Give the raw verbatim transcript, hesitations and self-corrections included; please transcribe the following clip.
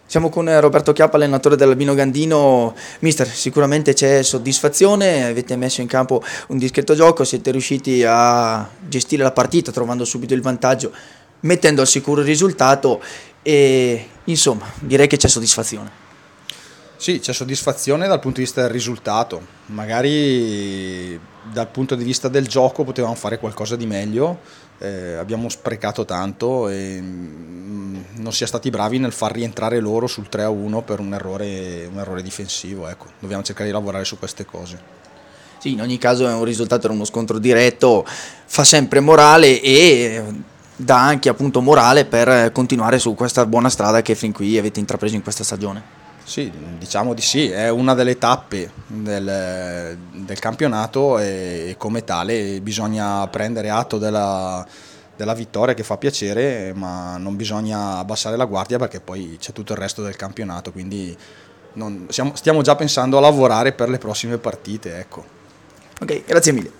Siamo con Roberto Chiappa, allenatore dell'Albino Gandino. Mister, sicuramente c'è soddisfazione, avete messo in campo un discreto gioco, siete riusciti a gestire la partita trovando subito il vantaggio, mettendo al sicuro il risultato e insomma direi che c'è soddisfazione. Sì, c'è soddisfazione dal punto di vista del risultato, magari dal punto di vista del gioco potevamo fare qualcosa di meglio, eh, abbiamo sprecato tanto e mm, non si è stati bravi nel far rientrare loro sul tre a uno per un errore, un errore difensivo, ecco. Dobbiamo cercare di lavorare su queste cose. Sì, in ogni caso è un risultato, era uno scontro diretto, fa sempre morale e dà anche appunto morale per continuare su questa buona strada che fin qui avete intrapreso in questa stagione. Sì, diciamo di sì, è una delle tappe del, del campionato e come tale bisogna prendere atto della, della vittoria che fa piacere, ma non bisogna abbassare la guardia perché poi c'è tutto il resto del campionato, quindi non, siamo, stiamo già pensando a lavorare per le prossime partite, ecco. Ok, grazie mille.